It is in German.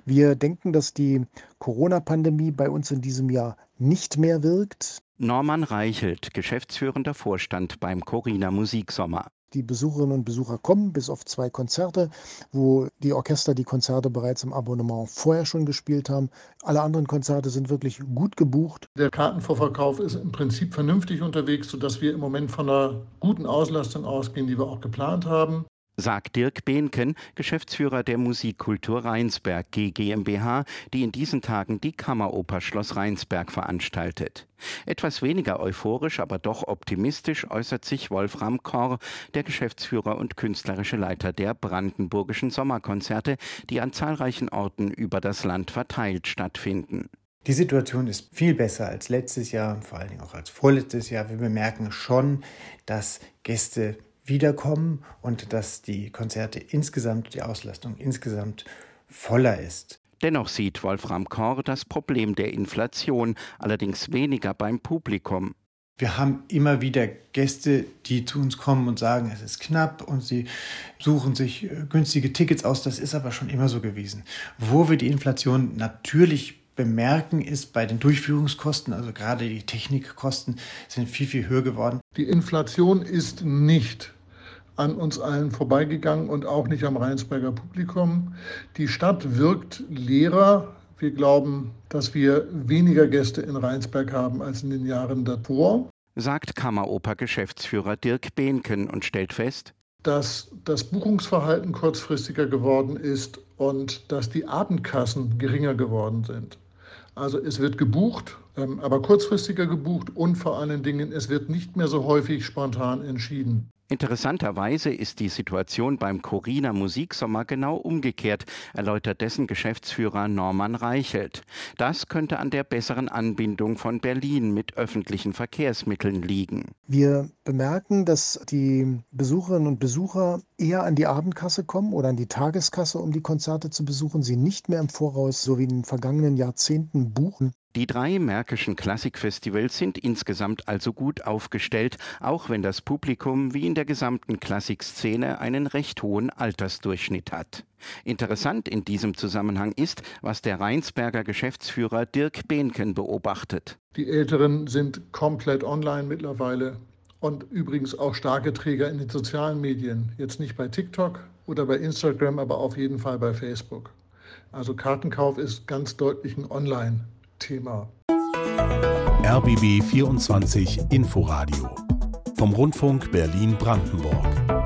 Wir denken, dass die Corona-Pandemie bei uns in diesem Jahr nicht mehr wirkt. Norman Reichelt, geschäftsführender Vorstand beim Corina Musiksommer. Die Besucherinnen und Besucher kommen, bis auf 2 Konzerte, wo die Orchester die Konzerte bereits im Abonnement vorher schon gespielt haben. Alle anderen Konzerte sind wirklich gut gebucht. Der Kartenvorverkauf ist im Prinzip vernünftig unterwegs, sodass wir im Moment von einer guten Auslastung ausgehen, die wir auch geplant haben. Sagt Dirk Behnken, Geschäftsführer der Musikkultur Rheinsberg GmbH, die in diesen Tagen die Kammeroper Schloss Rheinsberg veranstaltet. Etwas weniger euphorisch, aber doch optimistisch äußert sich Wolfram Korr, der Geschäftsführer und künstlerische Leiter der Brandenburgischen Sommerkonzerte, die an zahlreichen Orten über das Land verteilt stattfinden. Die Situation ist viel besser als letztes Jahr, vor allen Dingen auch als vorletztes Jahr. Wir bemerken schon, dass Gäste wiederkommen und dass die Konzerte insgesamt, die Auslastung insgesamt voller ist. Dennoch sieht Wolfram Korr das Problem der Inflation, allerdings weniger beim Publikum. Wir haben immer wieder Gäste, die zu uns kommen und sagen, es ist knapp und sie suchen sich günstige Tickets aus. Das ist aber schon immer so gewesen. Wo wir die Inflation natürlich bemerken, ist bei den Durchführungskosten, also gerade die Technikkosten sind viel, viel höher geworden. Die Inflation ist nicht an uns allen vorbeigegangen und auch nicht am Rheinsberger Publikum. Die Stadt wirkt leerer. Wir glauben, dass wir weniger Gäste in Rheinsberg haben als in den Jahren davor. Sagt Kammeroper-Geschäftsführer Dirk Behnken und stellt fest, dass das Buchungsverhalten kurzfristiger geworden ist und dass die Abendkassen geringer geworden sind. Also es wird gebucht, aber kurzfristiger gebucht und vor allen Dingen, es wird nicht mehr so häufig spontan entschieden. Interessanterweise ist die Situation beim Corina Musiksommer genau umgekehrt, erläutert dessen Geschäftsführer Norman Reichelt. Das könnte an der besseren Anbindung von Berlin mit öffentlichen Verkehrsmitteln liegen. Wir bemerken, dass die Besucherinnen und Besucher eher an die Abendkasse kommen oder an die Tageskasse, um die Konzerte zu besuchen, sie nicht mehr im Voraus, so wie in den vergangenen Jahrzehnten, buchen. Die 3 märkischen Klassikfestivals sind insgesamt also gut aufgestellt, auch wenn das Publikum wie in der gesamten Klassikszene einen recht hohen Altersdurchschnitt hat. Interessant in diesem Zusammenhang ist, was der Rheinsberger Geschäftsführer Dirk Behnken beobachtet. Die Älteren sind komplett online mittlerweile und übrigens auch starke Träger in den sozialen Medien. Jetzt nicht bei TikTok oder bei Instagram, aber auf jeden Fall bei Facebook. Also Kartenkauf ist ganz deutlich ein Online-Thema. RBB 24 Inforadio vom Rundfunk Berlin-Brandenburg.